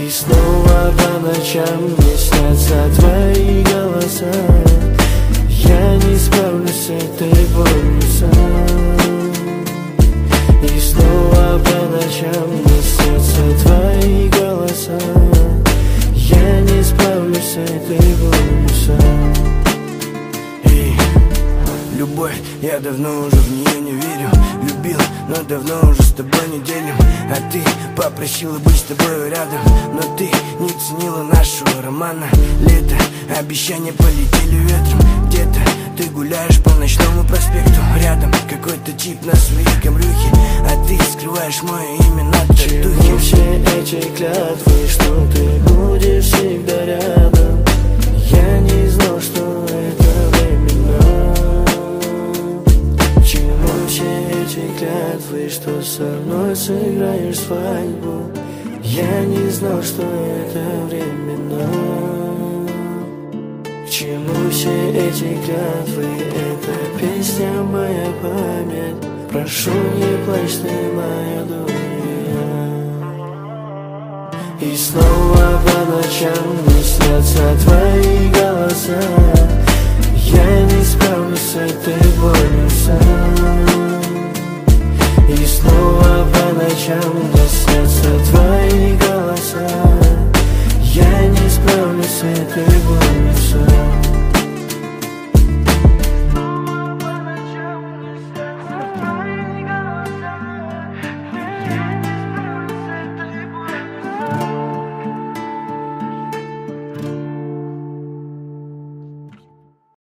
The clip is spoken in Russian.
И снова по ночам мне снятся твои голоса. Я не справлюсь с этой болью сам. И снова по ночам мне снятся твои голоса. Я не справлюсь с этой болью сам. Любовь, я давно уже в нее не верю. Любил, но давно уже с тобой не делим. А ты попросила быть с тобой рядом, но ты не ценила нашего романа. Лето, обещания полетели ветром. Где-то ты гуляешь по ночному проспекту. Рядом какой-то тип на своей камрюхе, а ты скрываешь мое имя на татухе. Все эти клятвы, что ты будешь всегда рядом. Я не знал, что это временно. Все эти клятвы, что со мной сыграешь свадьбу. Я не знал, что это временно. К чему все эти клятвы? Это песня моя память. Прошу, не плачь ты, моя дуня. И снова по ночам мне снятся твои голоса.